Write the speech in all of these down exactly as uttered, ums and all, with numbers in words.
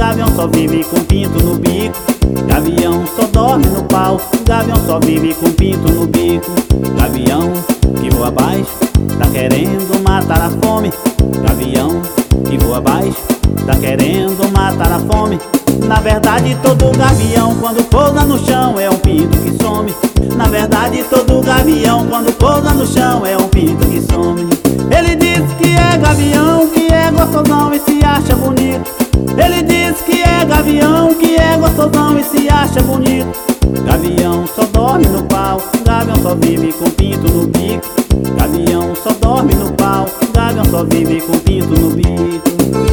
gavião só vive com pinto no bico. Gavião só dorme no pau, gavião só vive com pinto no bico. Gavião que voa baixo, tá querendo matar a fome. Gavião que voa baixo, tá querendo matar a fome. Na verdade todo gavião quando pousa no chão é um pinto que some. Na verdade todo gavião quando pousa no chão é um pinto que some. Ele diz que é gavião, que é gostosão e se acha bonito. Ele diz que é gavião, que é gostosão e se acha bonito. Gavião só dorme no pau, gavião só vive com pinto no bico. Gavião só dorme no pau, gavião só vive com pinto no bico.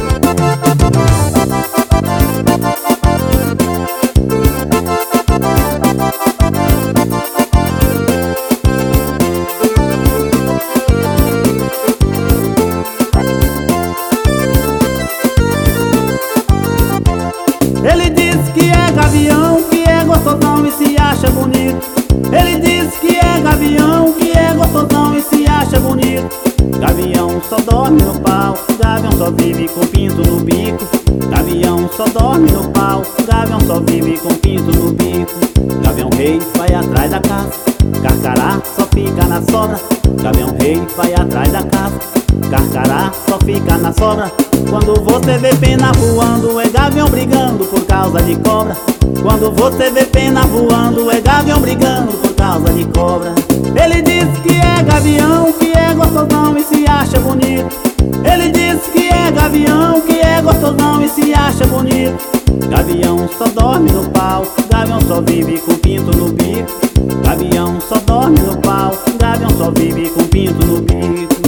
Ele diz que é gavião, que é gostosão e se acha bonito. Ele diz que é gavião, que é gostosão e se acha bonito. Gavião só dorme no pau, gavião só vive com pinto no bico. Gavião só dorme no pau, gavião só vive com pinto no bico. Gavião rei vai atrás da caça, carcará só fica na sobra. Gavião rei vai atrás da caça, carcará só fica na sobra. Quando você vê pena voando, é gavião brigando por causa de cobra. Quando você vê pena voando, é gavião brigando por causa de cobra. Ele diz que é gavião, que é gostosão e se acha bonito. Ele diz que é gavião, que é gostosão e se acha bonito. Gavião só dorme no pau, gavião só vive com pinto no bico. Gavião só dorme no pau, gavião só vive com pinto no bico.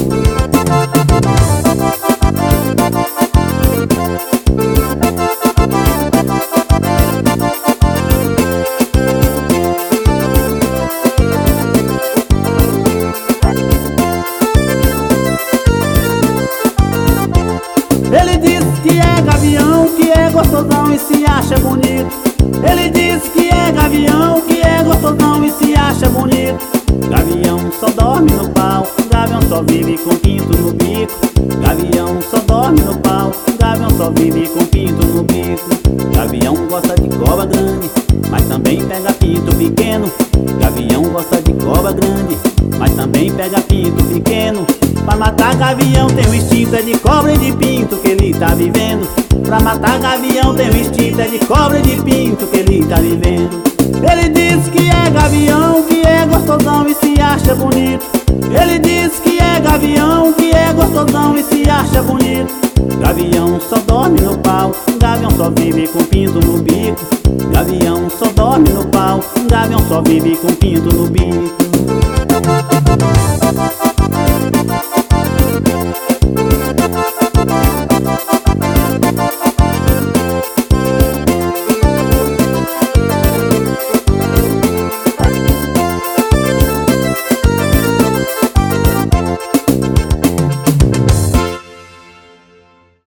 Ele diz que é gavião, que é gostosão e se acha bonito. Ele diz que é gavião, que é gostosão e se acha bonito. Gavião só dorme no pau, gavião só vive com pinto no bico. Gavião só dorme no pau, gavião só vive com pinto no bico. Gavião gosta de cobra grande, mas também pega pinto pequeno. Gavião gosta de cobra grande, mas também pega pinto pequeno. Pra matar gavião tem um instinto, é de cobra e de pinto que ele tá vivendo. Pra matar gavião tem um instinto, é de cobra e de pinto que ele tá vivendo. Ele diz que é gavião, que é gostosão e se acha bonito. Ele diz que é gavião, que é gostosão e se acha bonito. Gavião só dorme no pau, gavião só vive com pinto no bico. Gavião só dorme no pau, gavião só vive com pinto no bico.